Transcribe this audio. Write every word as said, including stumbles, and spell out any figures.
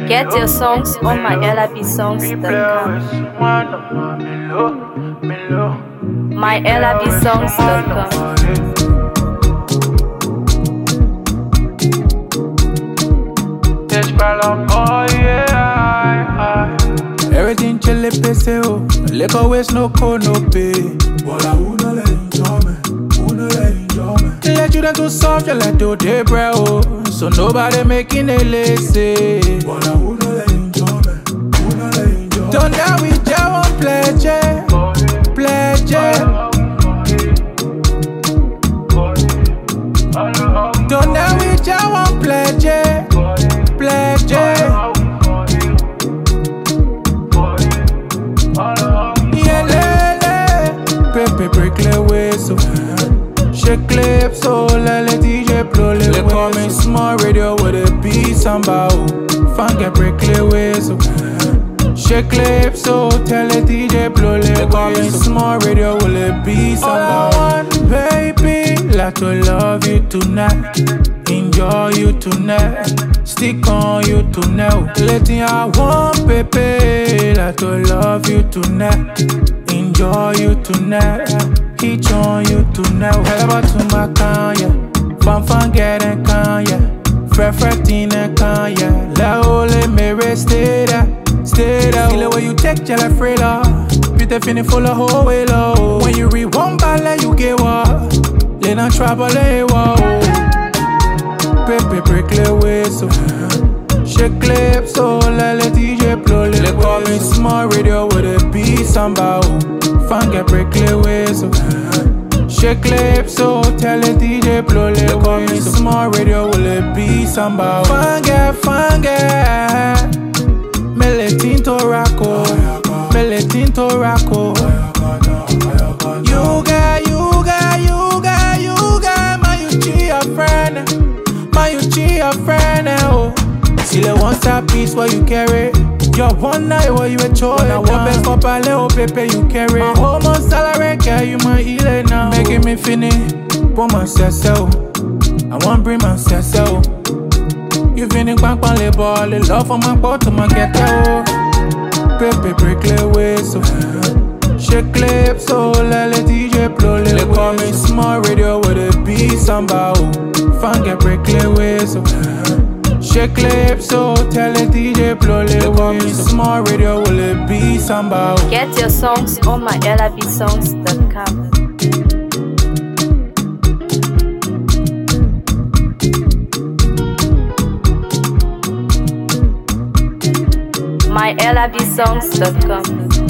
Get your songs on my L I B songs dot com. my L I B songs dot com. Everything chile pese o, liquor waste no code no pay. But I wanna let enjoy me, wanna let enjoy me. Let you down too soft, you like do they bro. So nobody making a lazy. But I wanna let enjoy me, wanna let enjoy me. Don't die with your own pleasure, pleasure. Don't die with your own pleasure, pleasure. Yeah, lele, pepe break le weso. Shake clips, so let the D J blow le. They call me small radio with a beat somehow. Funk get break le weso. Shake clips, so tell the D J blow le. They call me small radio with a beat somehow. All I want, baby, like to love you tonight, enjoy you tonight, stick on you tonight. Letting I want, baby, like to love you tonight, enjoy you tonight, hit on you tonight. Hell about to my kanya, fun fun getting kanya, fre fre tina kanya. La ole me stay there, stay there. Feel the way you take jala freda, beat the feeling full of whole way low. When you read one ballet, you get what? Let not trouble it, wow. Pepe break le way so. Shake clips, so let the D J blow le. They call me small radio with a beat somehow. Fun get break le way so. Shake clips, so tell the D J blow le. They call me small radio with a beat somehow. Fun get, fun get. Mele tinto racco, mele tinto racco. You got, you got, you got, you got my you cheat your friend, my you cheat your friend. Oh, see the one star piece what you carry. Your one night what you a choice. Now one best for paleo paper you carry. My whole month salary carry you my healer now. Making me finish, put myself so. I want bring myself so. You feeling bang bang le ball, the love for my bottle my get out. Pepe break le way so. Shake clips, so let the D J blow le. They call me small radio with a beat somehow. Fun get break le way so. Shake clips, so tell the D J blow le. They call me small radio with a beat somehow. Get your songs on my L I B songs dot com. my L I B songs dot com.